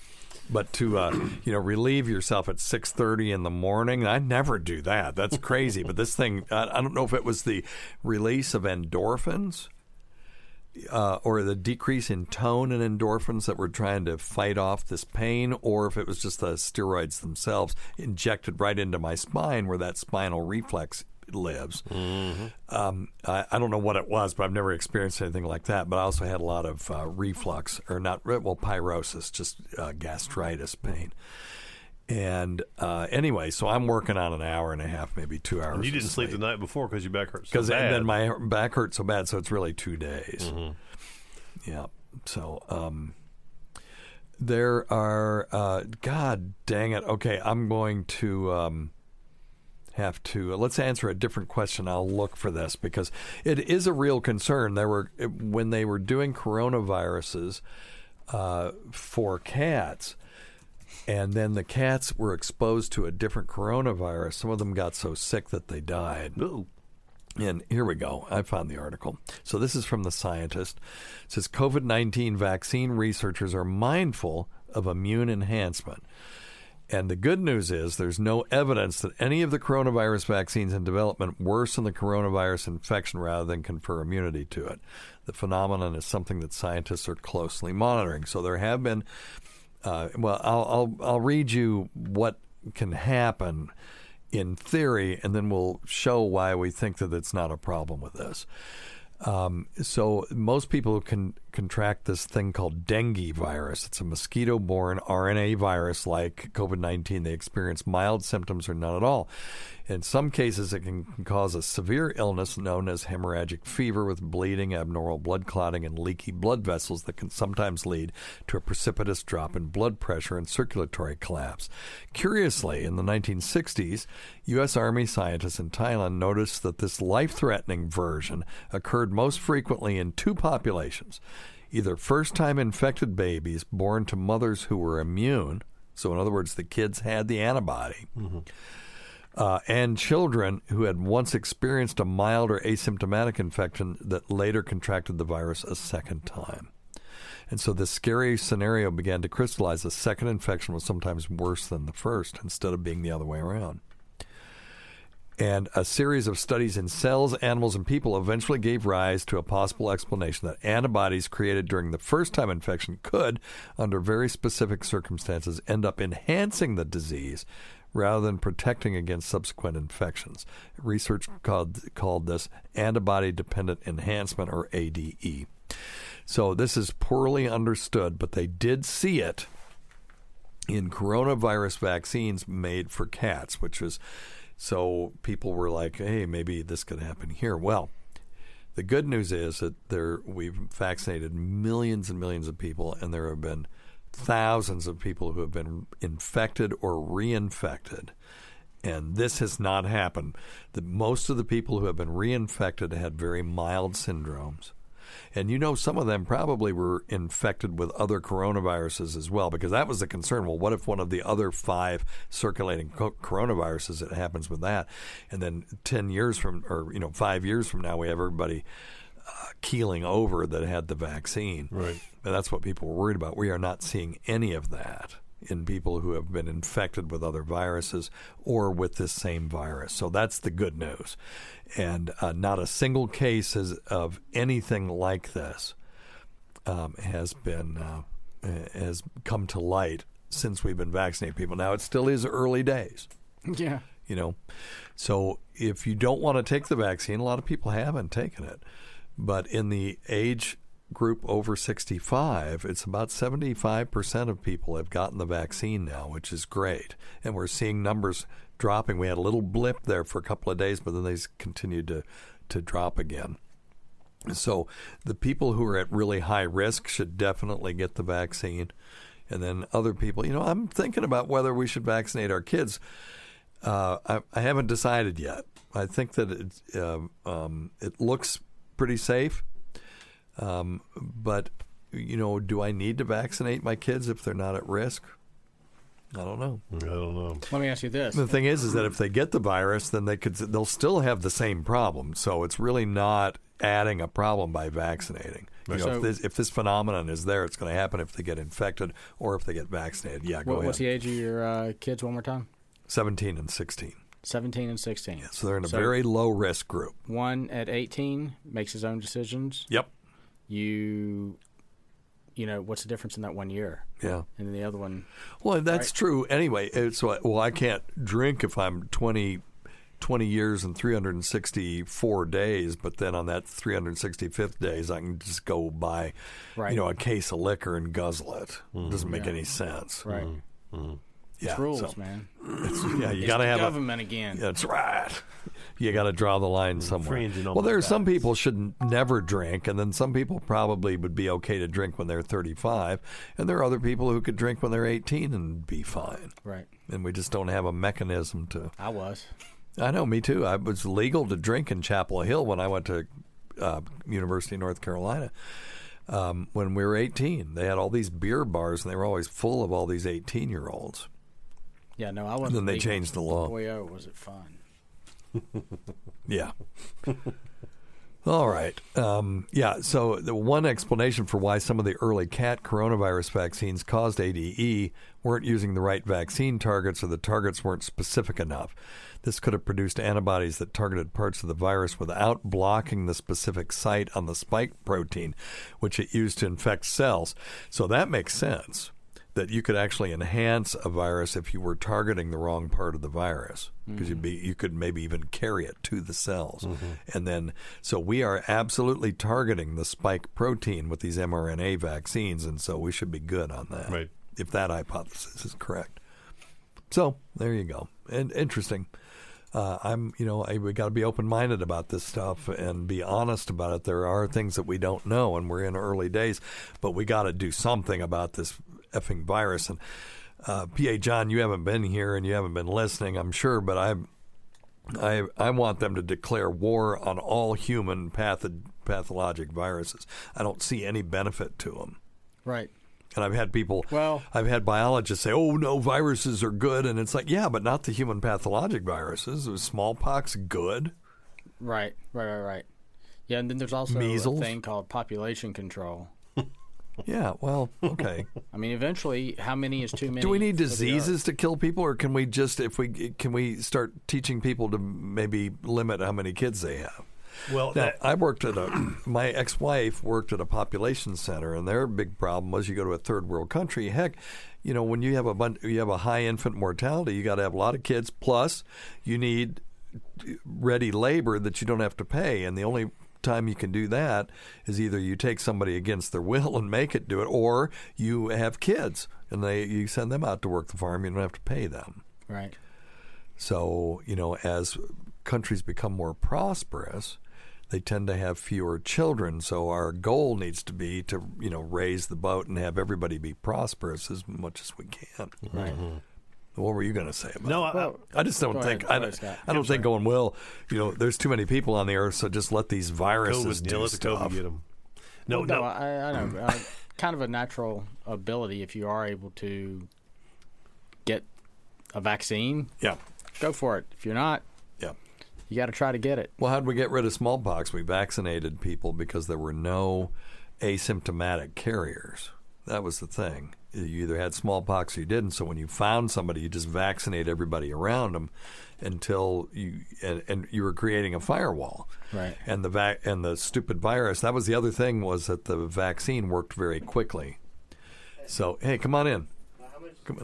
But to relieve yourself at 6:30 in the morning, I never do that. That's crazy. But this thing, I don't know if it was the release of endorphins or the decrease in tone in endorphins that were trying to fight off this pain, or if it was just the steroids themselves injected right into my spine where that spinal reflex lives. I don't know what it was, but I've never experienced anything like that. But I also had a lot of reflux, or pyrosis, just gastritis pain. And anyway, so I'm working on an hour and a half, maybe 2 hours. And you didn't sleep the night before because your back hurt so bad. Because then my back hurt so bad, so it's really 2 days. Yeah. So there are, God dang it. Okay, I'm going to have to, let's answer a different question. I'll look for this because it is a real concern. When they were doing coronaviruses for cats, and then the cats were exposed to a different coronavirus, some of them got so sick that they died. Ooh. And here we go. I found the article. So this is from The Scientist. It says COVID-19 vaccine researchers are mindful of immune enhancement. And the good news is there's no evidence that any of the coronavirus vaccines in development worsen the coronavirus infection rather than confer immunity to it. The phenomenon is something that scientists are closely monitoring. So there have been, I'll read you what can happen in theory, and then we'll show why we think that it's not a problem with this. So most people can contract this thing called dengue virus. It's a mosquito-borne RNA virus like COVID-19. They experience mild symptoms or none at all. In some cases, it can cause a severe illness known as hemorrhagic fever with bleeding, abnormal blood clotting, and leaky blood vessels that can sometimes lead to a precipitous drop in blood pressure and circulatory collapse. Curiously, in the 1960s, U.S. Army scientists in Thailand noticed that this life-threatening version occurred most frequently in 2 populations, either first-time infected babies born to mothers who were immune, so in other words, the kids had the antibody, and children who had once experienced a mild or asymptomatic infection that later contracted the virus a second time. And so this scary scenario began to crystallize. The second infection was sometimes worse than the first instead of being the other way around. And a series of studies in cells, animals, and people eventually gave rise to a possible explanation that antibodies created during the first-time infection could, under very specific circumstances, end up enhancing the disease rather than protecting against subsequent infections. Research called this antibody-dependent enhancement, or ADE. So this is poorly understood, but they did see it in coronavirus vaccines made for cats, which was... So people were like, hey, maybe this could happen here. Well, the good news is that we've vaccinated millions and millions of people, and there have been thousands of people who have been infected or reinfected. And this has not happened. Most of the people who have been reinfected had very mild syndromes. And some of them probably were infected with other coronaviruses as well, because that was the concern. Well, what if one of the other 5 circulating coronaviruses, it happens with that? And then 5 years from now, we have everybody keeling over that had the vaccine. Right. And that's what people were worried about. We are not seeing any of that in people who have been infected with other viruses or with this same virus. So that's the good news. And not a single case of anything like this has come to light since we've been vaccinating people. Now, it still is early days. Yeah. So if you don't want to take the vaccine, a lot of people haven't taken it. But in the age group over 65, it's about 75% of people have gotten the vaccine now, which is great. And we're seeing numbers dropping. We had a little blip there for a couple of days, but then they continued to drop again. So the people who are at really high risk should definitely get the vaccine. And then other people, I'm thinking about whether we should vaccinate our kids. I haven't decided yet. I think that it looks pretty safe. But, do I need to vaccinate my kids if they're not at risk? I don't know. Let me ask you this. The thing is that if they get the virus, then they'll still have the same problem. So it's really not adding a problem by vaccinating. You know, So- if this phenomenon is there, it's going to happen if they get infected or if they get vaccinated. Yeah, go ahead. What's the age of your kids one more time? 17 and 16. 17 and 16. Yeah, so they're in a very low risk group. One at 18 makes his own decisions. Yep. You know, what's the difference in that 1 year? Yeah. And then the other one. Well, that's right? true. Anyway, I can't drink if I'm 20 years and 364 days, but then on that 365th days, I can just go buy, a case of liquor and guzzle it. It doesn't make any sense. Right. Yeah, It's rules, so- man. You got to have government again. That's right. You got to draw the line somewhere. Infringing on Well, my there are some rights. people should never drink, and then some people probably would be okay to drink when they're 35, and there are other people who could drink when they're 18 and be fine. Right. And we just don't have a mechanism to. I was. I know, me too. I was legal to drink in Chapel Hill when I went to University of North Carolina. When we were 18, they had all these beer bars, and they were always full of all these 18-year-olds. Yeah, no, I wasn't. Then they legal. changed the law. Boy, oh, was it fun. Yeah. All right. So the one explanation for why some of the early cat coronavirus vaccines caused ADE weren't using the right vaccine targets, or the targets weren't specific enough. This could have produced antibodies that targeted parts of the virus without blocking the specific site on the spike protein, which it used to infect cells. So that makes sense, that you could actually enhance a virus if you were targeting the wrong part of the virus, because you could maybe even carry it to the cells. And then, so we are absolutely targeting the spike protein with these mRNA vaccines, and so we should be good on that, Right. if that hypothesis is correct. So there you go. And interesting. We got to be open-minded about this stuff and be honest about it. There are things that we don't know, and we're in early days, but we got to do something about this effing virus. And P.A. John, you haven't been here and you haven't been listening, I'm sure, but I want them to declare war on all human pathologic viruses. I don't see any benefit to them. Right. And I've had biologists say, "Oh no, viruses are good," and it's like, yeah, but not the human pathologic viruses. Was smallpox good? Right. Yeah, and then there's also Measles? a thing called population control. Yeah, well, okay. I mean, eventually, how many is too many? Do we need for the diseases to kill people, or can we just, can we start teaching people to maybe limit how many kids they have? Well, now, my ex-wife worked at a population center, and their big problem was you go to a third world country. Heck, when you have a high infant mortality, you got to have a lot of kids. Plus, you need ready labor that you don't have to pay, and the only time you can do that is either you take somebody against their will and make it do it, or you have kids and you send them out to work the farm. You don't have to pay them. Right. So as countries become more prosperous, they tend to have fewer children. So our goal needs to be to raise the boat and have everybody be prosperous as much as we can. Right. What were you going to say about No, I just don't think I don't think going, well, there's too many people on the earth, so just let these viruses do let stuff. COVID get them. No, I know. Kind of a natural ability if you are able to get a vaccine. Yeah. Go for it. If you're not, you got to try to get it. Well, how did we get rid of smallpox? We vaccinated people because there were no asymptomatic carriers. That was the thing. You either had smallpox or you didn't. So when you found somebody, you just vaccinate everybody around them until you were creating a firewall. Right. And the stupid virus. That was the other thing, was that the vaccine worked very quickly. So hey, come on in. Come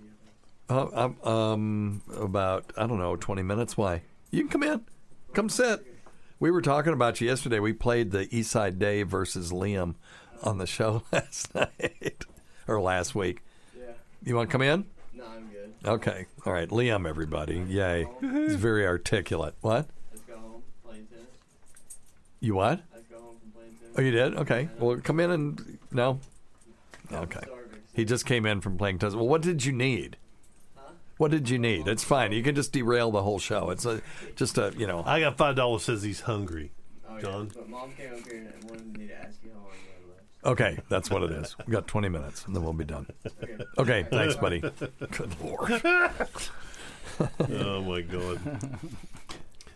on. About 20 minutes. Why? You can come in. Come sit. We were talking about you yesterday. We played the Eastside Dave versus Liam on the show last night. Or last week. Yeah. You want to come in? No, I'm good. Okay. All right. Liam, everybody. Yay. He's very articulate. What? Let's go home playing tennis. You what? Let's go home from playing tennis. Oh, you did? Okay. Well, come in and... No? Okay. He just came in from playing tennis. Well, what did you need? Huh? What did you need? It's fine. You can just derail the whole show. It's I got $5 says he's hungry, John. But Mom came up here and wanted me to ask you how long you had left. Okay, that's what it is. We've got 20 minutes, and then we'll be done. Okay, thanks, buddy. Good Lord. Oh, my God.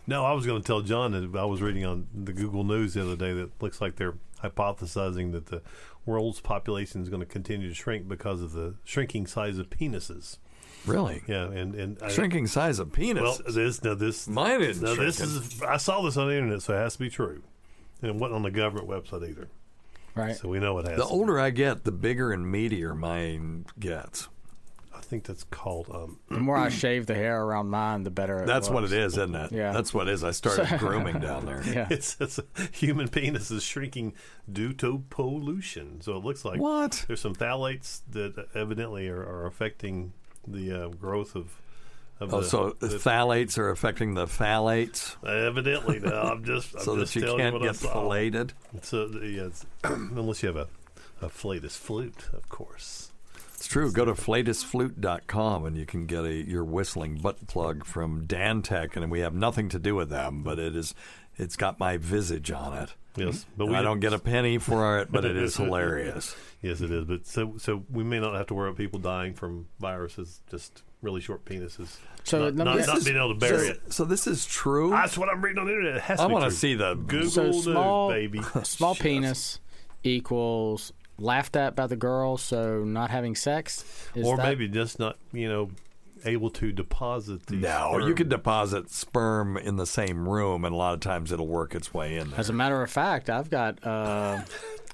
No, I was going to tell John that I was reading on the Google News the other day that looks like they're hypothesizing that the world's population is going to continue to shrink because of the shrinking size of penises. Really? Yeah, and shrinking size of penis. Well, mine isn't. Now this is. I saw this on the internet, so it has to be true, and it wasn't on the government website either. Right. So we know it has. The older I get, the bigger and meatier mine gets. I think that's called. The more I shave the hair around mine, the better. That's what it is, isn't it? Yeah. That's what it is. I started grooming down there. Yeah. It's human penis is shrinking due to pollution. So it looks like what? There's some phthalates that evidently are affecting the growth of. So the phthalates are affecting the phthalates. Evidently, no. I'm just so that you can't get filleted. So yeah, unless you have a flatus flute, of course. It's true. Go to flatusflute.com and you can get your whistling butt plug from Dantech, and we have nothing to do with them, but it's got my visage on it. Yes, but I don't get a penny for it, but it is hilarious. Yes, it is. But so we may not have to worry about people dying from viruses, just really short penises. So not being able to bury it. So this is true. That's what I'm reading on the internet. It has to I be want to true. see the Google News, baby. Small penis equals laughed at by the girl, so not having sex. Or maybe just not, able to deposit the sperm. You can deposit sperm in the same room, and a lot of times it'll work its way in there. As a matter of fact, I've got a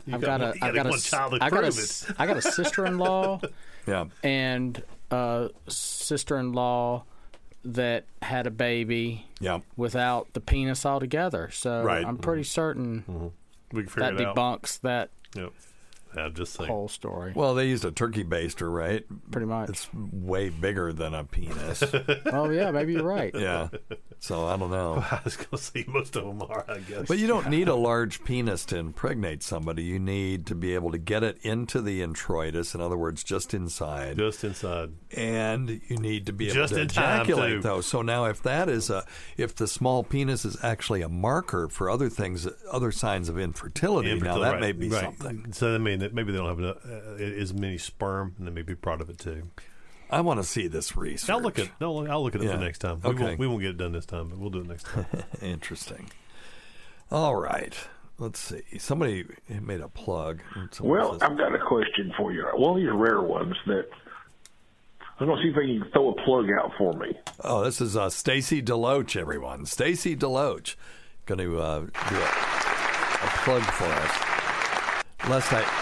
sister-in-law. Yeah. And a sister-in-law that had a baby. Yeah. Without the penis altogether. So right. I'm pretty certain we can figure that it out. debunks that. Yep. I'm just saying. Whole story. Well, they used a turkey baster, right? Pretty much. It's way bigger than a penis. Oh, yeah, maybe you're right. Yeah. So I don't know. I was going to say most of them are, I guess. But you don't need a large penis to impregnate somebody. You need to be able to get it into the introitus, in other words, just inside. Just inside. And you need to be able just to in time, ejaculate, too. though. So now if the small penis is actually a marker for other things, other signs of infertility, now that may be something. So I mean, maybe they don't have as many sperm, and that may be part of it too. I want to see this research. I'll look at it for next time. Okay. We won't get it done this time, but we'll do it next time. Interesting. All right. Let's see. Somebody made a plug. Well, I've got a question for you. One of these rare ones that I'm going to see if you can throw a plug out for me. Oh, this is Stacy Deloach, everyone. Stacy Deloach going to do a plug for us. Lest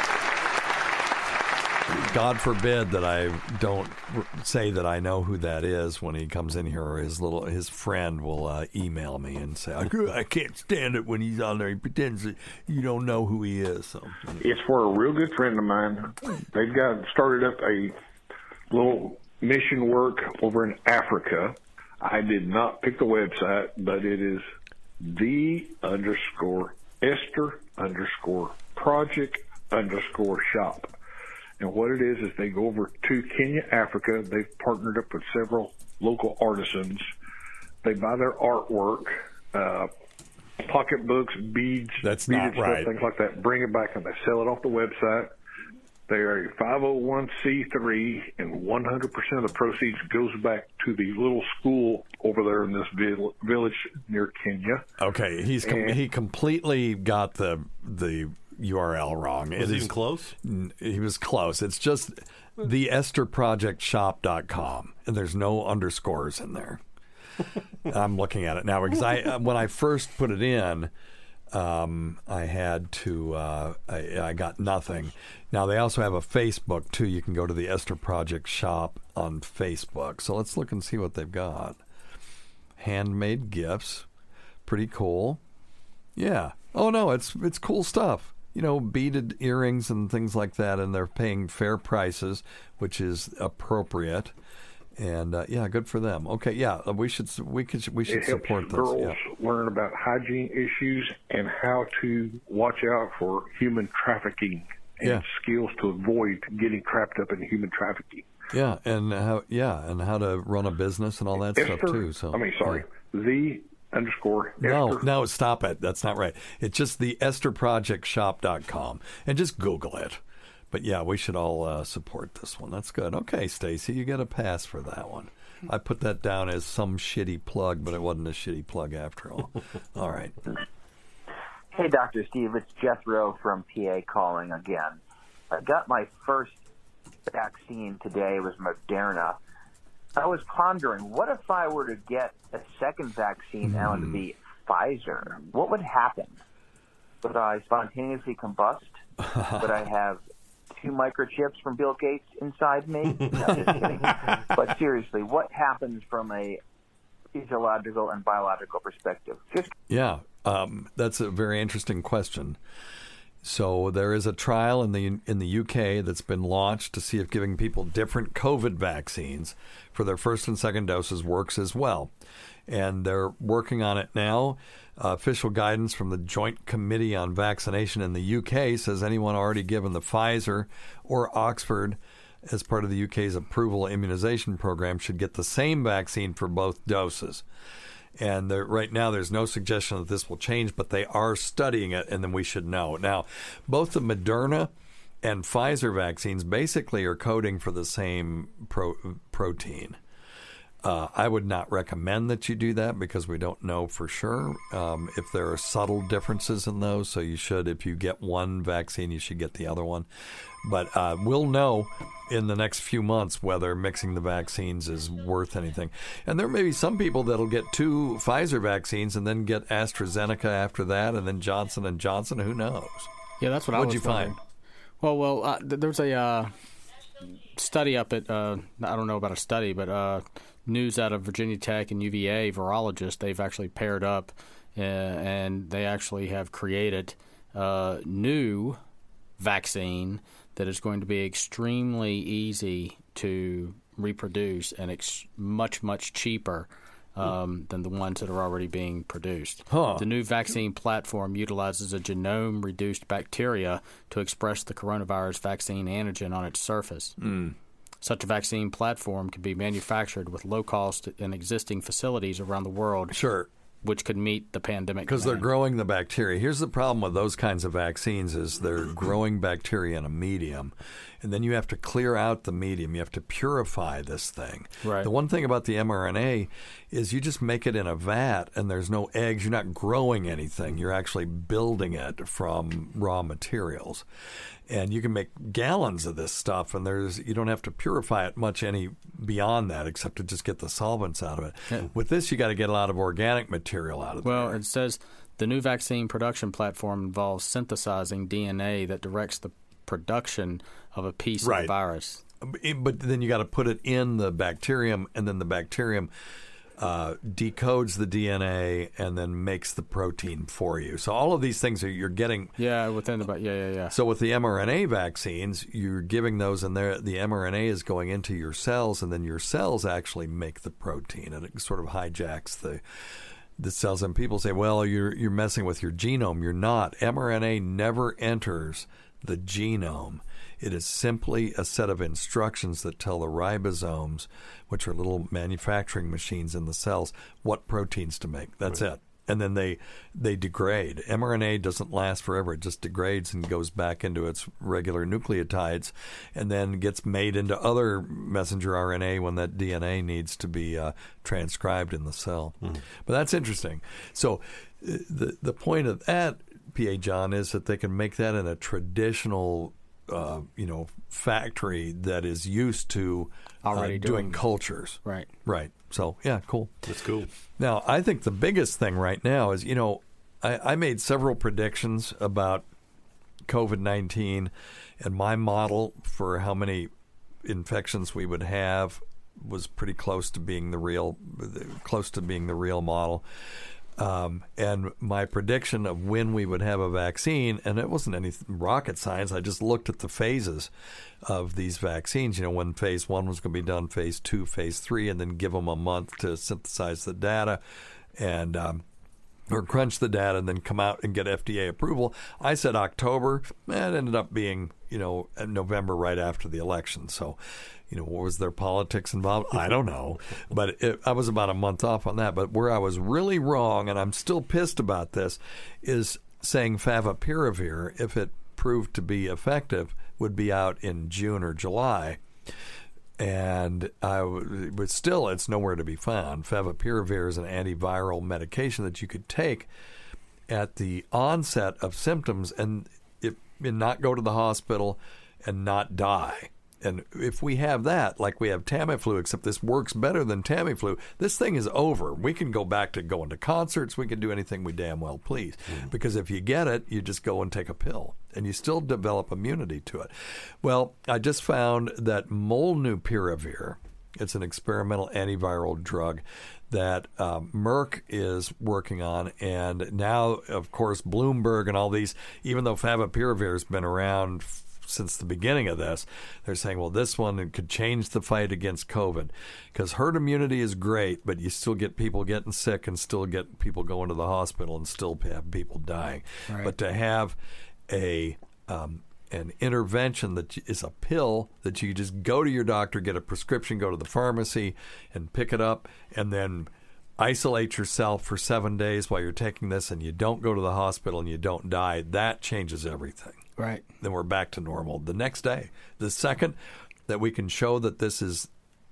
God forbid that I don't say that I know who that is when he comes in here, or his friend will email me and say, I can't stand it when he's on there. He pretends that you don't know who he is. So. It's for a real good friend of mine. They've started up a little mission work over in Africa. I did not pick the website, but it is the_Esther_project_shop. And what it is they go over to Kenya, Africa. They've partnered up with several local artisans. They buy their artwork, pocketbooks, beads, that's beaded not stuff, right. things like that. Bring it back and they sell it off the website. They are a 501c3, and 100% of the proceeds goes back to the little school over there in this village near Kenya. Okay, he completely got the URL wrong. Was he even close? He was close. It's just theestherprojectshop.com, and there's no underscores in there. I'm looking at it now because when I first put it in, I had to. I got nothing. Now they also have a Facebook too. You can go to the Esther Project Shop on Facebook. So let's look and see what they've got. Handmade gifts, pretty cool. Yeah. Oh no, it's cool stuff. Beaded earrings and things like that, and they're paying fair prices, which is appropriate. And good for them. Okay, yeah, we should support this. Girls learn about hygiene issues and how to watch out for human trafficking and skills to avoid getting trapped up in human trafficking. Yeah, and how to run a business and all that stuff too. So the_Esther. No, stop it. That's not right. It's just the EstherProjectShop.com, and just Google it. But yeah, we should all support this one. That's good. Okay, Stacy, you get a pass for that one. I put that down as some shitty plug, but it wasn't a shitty plug after all. All right. Hey, Dr. Steve, it's Jethro from PA calling again. I got my first vaccine today. It was Moderna. I was pondering, what if I were to get a second vaccine and it would be Pfizer? What would happen? Would I spontaneously combust? Would I have 2 microchips from Bill Gates inside me? No, just kidding. But seriously, what happens from a physiological and biological perspective? Yeah, that's a very interesting question. So there is a trial in the UK that's been launched to see if giving people different COVID vaccines for their first and second doses works as well. And they're working on it now. Official guidance from the Joint Committee on Vaccination in the UK says anyone already given the Pfizer or Oxford as part of the UK's approval immunization program should get the same vaccine for both doses. And right now there's no suggestion that this will change, but they are studying it, and then we should know. Now, both the Moderna and Pfizer vaccines basically are coding for the same protein. I would not recommend that you do that because we don't know for sure if there are subtle differences in those. So you should, if you get one vaccine, you should get the other one. But we'll know in the next few months whether mixing the vaccines is worth anything. And there may be some people that'll get 2 Pfizer vaccines and then get AstraZeneca after that, and then Johnson & Johnson. Who knows? Yeah, that's what I was What'd you find? Well, there's a study up at, I don't know about a study, but news out of Virginia Tech and UVA virologists. They've actually paired up and they actually have created a new vaccine that is going to be extremely easy to reproduce and much, much cheaper than the ones that are already being produced. The new vaccine platform utilizes a genome-reduced bacteria to express the coronavirus vaccine antigen on its surface. Such a vaccine platform can be manufactured with low cost in existing facilities around the world. Sure. Which could meet the pandemic because they're growing the bacteria. Here's the problem with those kinds of vaccines is they're growing bacteria in a medium, and then you have to clear out the medium. You have to purify this thing. Right. The one thing about the mRNA is you just make it in a vat, and there's no eggs. You're not growing anything. You're actually building it from raw materials. And you can make gallons of this stuff, and you don't have to purify it much any beyond that, except to just get the solvents out of it. Yeah. With this, you got to get a lot of organic material out of it. Well, it says the new vaccine production platform involves synthesizing DNA that directs the production of a piece of the virus. But then you got to put it in the bacterium, and then the bacterium decodes the DNA and then makes the protein for you. So all of these things you're getting. Yeah, within about yeah. So with the mRNA vaccines, you're giving those, and the mRNA is going into your cells, and then your cells actually make the protein, and it sort of hijacks the cells. And people say, well, you're messing with your genome. You're not. mRNA never enters the genome. It is simply a set of instructions that tell the ribosomes, which are little manufacturing machines in the cells, what proteins to make. That's it. And then they degrade. mRNA doesn't last forever. It just degrades and goes back into its regular nucleotides and then gets made into other messenger RNA when that DNA needs to be transcribed in the cell. But that's interesting. So the point of that, P.A. John, is that they can make that in a traditional factory that is used to already doing cultures. Right. So, yeah, cool. That's cool. Now, I think the biggest thing right now is, I made several predictions about COVID-19, and my model for how many infections we would have was pretty close to being the real model. And my prediction of when we would have a vaccine, and it wasn't any rocket science, I just looked at the phases of these vaccines, when phase 1 was going to be done, phase 2, phase 3, and then give them a month to synthesize the data and or crunch the data and then come out and get FDA approval. I said October. It ended up being, November right after the election. So, what was their politics involved? I don't know. But I was about a month off on that. But where I was really wrong, and I'm still pissed about this, is saying favipiravir, if it proved to be effective, would be out in June or July. And but still, it's nowhere to be found. Favipiravir is an antiviral medication that you could take at the onset of symptoms and not go to the hospital and not die. And if we have that, like we have Tamiflu, except this works better than Tamiflu, this thing is over. We can go back to going to concerts. We can do anything we damn well please. Because if you get it, you just go and take a pill, and you still develop immunity to it. Well, I just found that Molnupiravir, it's an experimental antiviral drug that Merck is working on, and now, of course, Bloomberg and all these, even though Favipiravir has been around since the beginning of this, they're saying, well, this one could change the fight against COVID, because herd immunity is great, but you still get people getting sick and still get people going to the hospital and still have people dying. Right. But to have an intervention that is a pill that you just go to your doctor, get a prescription, go to the pharmacy and pick it up, and then isolate yourself for 7 days while you're taking this, and you don't go to the hospital and you don't die, that changes everything. Right. Then we're back to normal the next day. The second that we can show that this is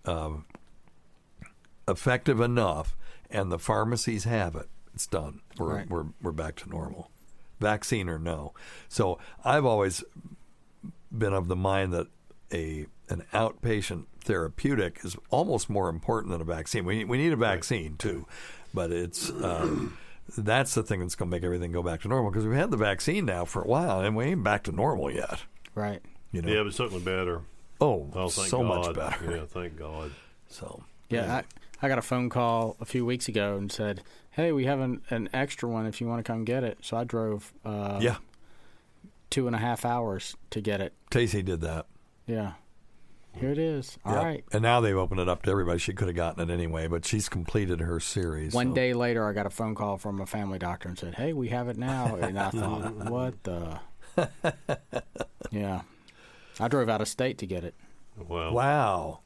effective enough and the pharmacies have it, it's done. We're back to normal. Vaccine or no. So I've always been of the mind that an outpatient therapeutic is almost more important than a vaccine. We need a vaccine too, but it's that's the thing that's going to make everything go back to normal, because we've had the vaccine now for a while and we ain't back to normal yet. Right. Yeah, but certainly better. Oh, thank so God. much better. Yeah, thank God. So yeah, I got a phone call a few weeks ago and said, hey, we have an extra one if you want to come get it. So I drove 2.5 hours to get it. Casey did that. Yeah. Here it is. All right. And now they've opened it up to everybody. She could have gotten it anyway, but she's completed her series. One day later, I got a phone call from a family doctor and said, hey, we have it now. And I thought, what the? Yeah. I drove out of state to get it. Wow.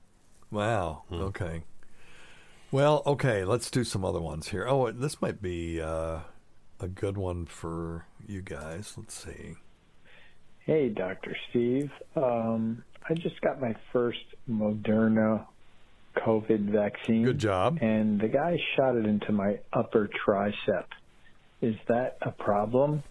Okay. Well, okay, let's do some other ones here. Oh, this might be a good one for you guys. Let's see. Hey, Dr. Steve. I just got my first Moderna COVID vaccine. Good job. And the guy shot it into my upper tricep. Is that a problem?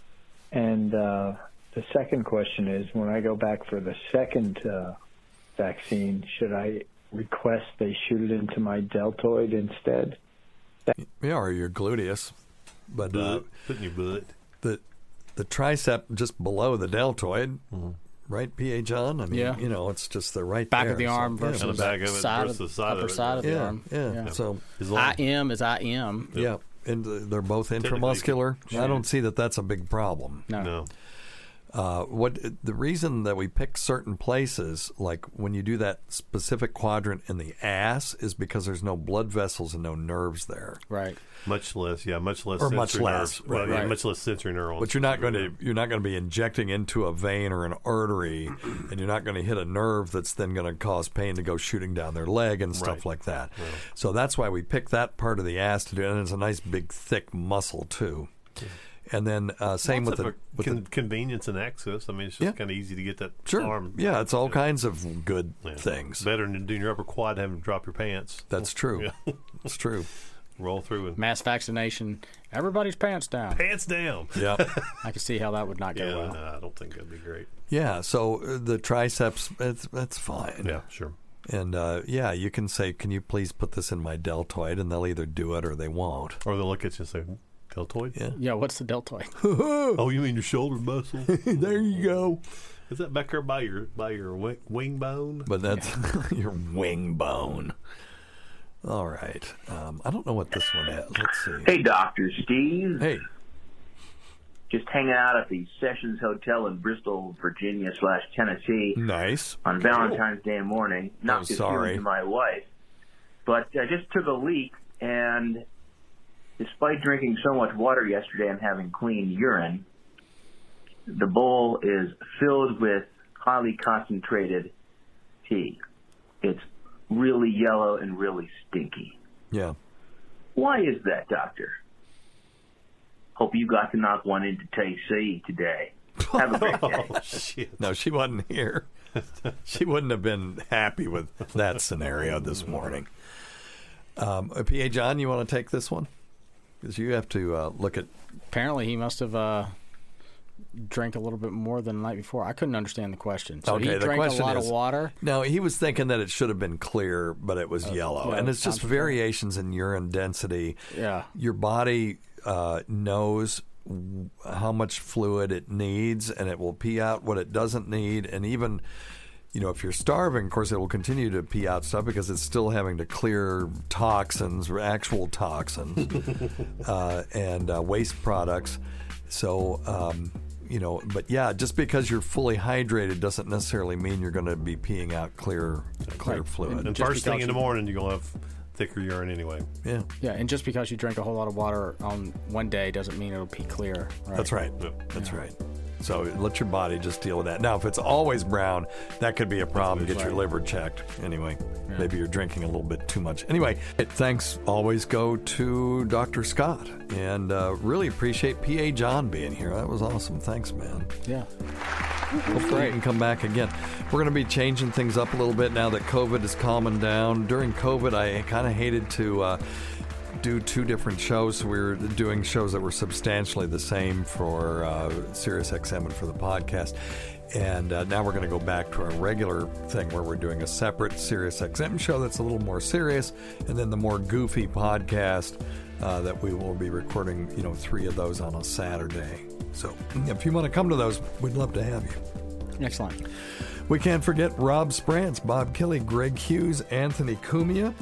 And the second question is, when I go back for the second vaccine, should I request they shoot it into my deltoid instead? Yeah, or your gluteus. But put in your butt. The tricep just below the deltoid, right, P.A. John? I mean, it's just the right back there. of the arm versus the back of it versus the side upper of it. side of the arm. Yeah. So IM is IM. Yeah, and they're both intramuscular. I don't see that that's a big problem. No. What the reason that we pick certain places, like when you do that specific quadrant in the ass, is because there's no blood vessels and no nerves there. Right. Much less sensory less. nerves. Well, Right. much less sensory neurons. But you're not going to be injecting into a vein or an artery, and you're not going to hit a nerve that's then going to cause pain to go shooting down their leg and stuff like that. Right. So that's why we pick that part of the ass to do it, and it's a nice big thick muscle too. And then same with the convenience and access. I mean, it's just kind of easy to get that arm. Yeah, it's all kinds of good things. Better than doing your upper quad, having to drop your pants. That's true. Yeah. It's true. Roll through and mass vaccination. Everybody's pants down. Pants down. Yeah. I can see how that would not go well. No, I don't think that'd be great. Yeah. So the triceps, that's fine. Yeah, sure. And you can say, "Can you please put this in my deltoid?" And they'll either do it or they won't. Or they'll look at you and say, deltoid? Yeah. Yeah, what's the deltoid? Oh, you mean your shoulder muscle? There you go. Is that back there by your wing bone? But that's your wing bone. All right. I don't know what this one is. Let's see. Hey, Dr. Steve. Hey. Just hanging out at the Sessions Hotel in Bristol, Virginia /Tennessee. Nice. On Valentine's Day morning. Not just you and my wife. But I just took a leak, and despite drinking so much water yesterday and having clean urine, the bowl is filled with highly concentrated tea. It's really yellow and really stinky. Yeah. Why is that, Doctor? Hope you got to knock one into KC today. Have a great day. Oh, shit. No, she wasn't here. She wouldn't have been happy with that scenario this morning. P.A. John, you want to take this one? Because you have to look at... Apparently he must have drank a little bit more than the night before. I couldn't understand the question. So he drank a lot of water? No, he was thinking that it should have been clear, but it was yellow. Yeah, and it's just variations in urine density. Yeah. Your body knows how much fluid it needs, and it will pee out what it doesn't need. And even, if you're starving, of course, it will continue to pee out stuff because it's still having to clear toxins, actual toxins, and waste products. So, but yeah, just because you're fully hydrated doesn't necessarily mean you're going to be peeing out clear fluid. And first thing in the morning, you're going to have thicker urine anyway. Yeah. Yeah, and just because you drink a whole lot of water on one day doesn't mean it'll pee clear. Right? That's right. That's right. So let your body just deal with that. Now, if it's always brown, that could be a problem. Get your liver checked. Anyway, maybe you're drinking a little bit too much. Anyway, thanks always go to Dr. Scott. And really appreciate P.A. John being here. That was awesome. Thanks, man. Yeah. Hopefully you can come back again. We're going to be changing things up a little bit now that COVID is calming down. During COVID, I kind of hated to... do two different shows. We were doing shows that were substantially the same for SiriusXM and for the podcast. And now we're going to go back to our regular thing where we're doing a separate SiriusXM show that's a little more serious, and then the more goofy podcast that we will be recording, 3 of those on a Saturday. So if you want to come to those, we'd love to have you. Excellent. We can't forget Rob Sprance, Bob Kelly, Greg Hughes, Anthony Cumia,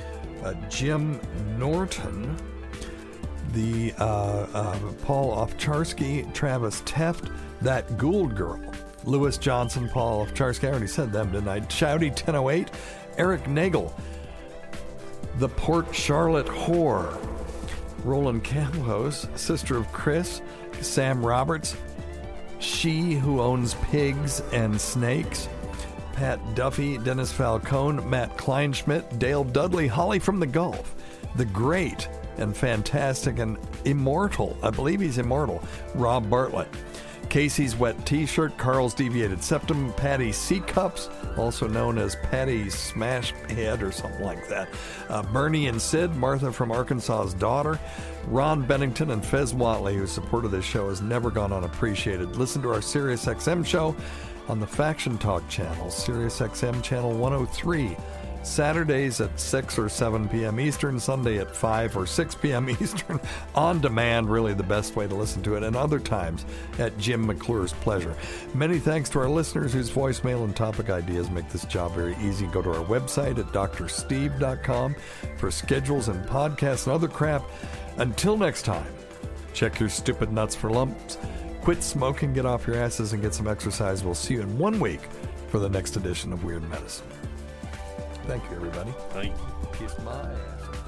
Jim Norton, the Paul Ovcharsky, Travis Teft, that Gould Girl, Lewis Johnson, Paul Ovcharsky, I already said them, didn't I? Shouty 1008, Eric Nagel, the Port Charlotte Whore, Roland Campos, Sister of Chris, Sam Roberts, She Who Owns Pigs and Snakes, Pat Duffy, Dennis Falcone, Matt Kleinschmidt, Dale Dudley, Holly from the Gulf, the great and fantastic and immortal, I believe he's immortal, Rob Bartlett, Casey's Wet T-Shirt, Carl's Deviated Septum, Patty C-Cups, also known as Patty Smash Head or something like that, Bernie and Sid, Martha from Arkansas's Daughter, Ron Bennington, and Fez Watley, whose support of this show has never gone unappreciated. Listen to our SiriusXM show on the Faction Talk channel, SiriusXM channel 103, Saturdays at 6 or 7 p.m. Eastern, Sunday at 5 or 6 p.m. Eastern, on demand, really the best way to listen to it, and other times at Jim McClure's pleasure. Many thanks to our listeners whose voicemail and topic ideas make this job very easy. Go to our website at drsteve.com for schedules and podcasts and other crap. Until next time, check your stupid nuts for lumps. Quit smoking, get off your asses, and get some exercise. We'll see you in 1 week for the next edition of Weird Medicine. Thank you, everybody. Thank you. Kiss my ass.